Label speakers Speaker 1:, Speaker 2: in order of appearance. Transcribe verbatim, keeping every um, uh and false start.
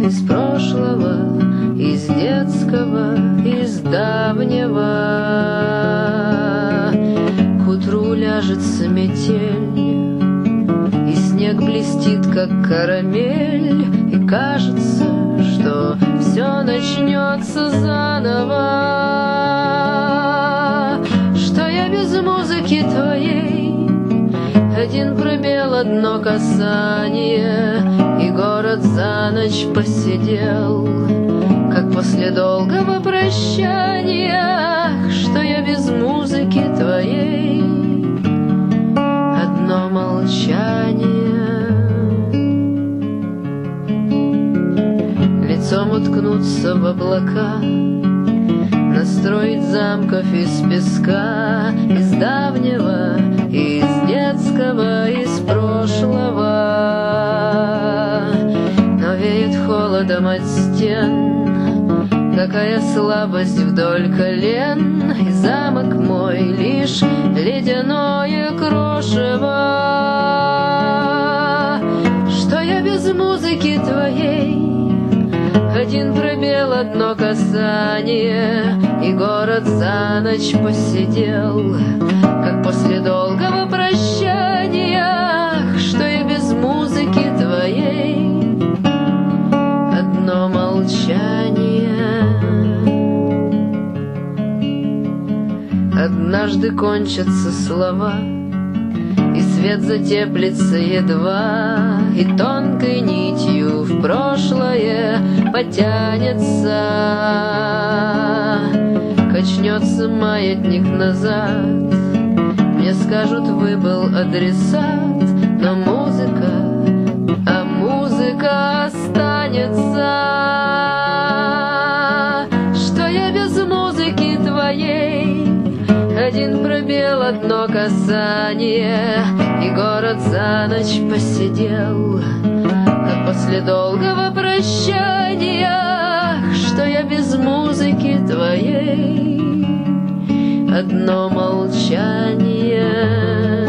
Speaker 1: из прошлого, из детского, из давнего. К утру ляжется метель, и снег блестит, как карамель, и кажется, что все начнется заново, что я без музыки твоей, один пробел, одно касание, и город за ночь посидел, как после долгого прощания, что я без музыки твоей, одно молчание. Лицом уткнуться в облака, настроить замков из песка, из давнего, из детского, из прошлого. Но веет холодом от стен, какая слабость вдоль колен, и замок мой лишь ледяное крошево, что я без музыки твоей, один пробел, одно касание, и город за ночь посидел, как после долгого прощания, что я без музыки твоей, одно молчание. Однажды кончатся слова, и свет затеплится едва, и тонкой нитью в прошлое потянется. Качнется маятник назад, мне скажут, выбыл адресат, но музыка, а музыка останется, что я без музыки твоей, один пробел, одно касание, и город за ночь посидел, как после долгого прощания, что я без музыки твоей, одно молчание.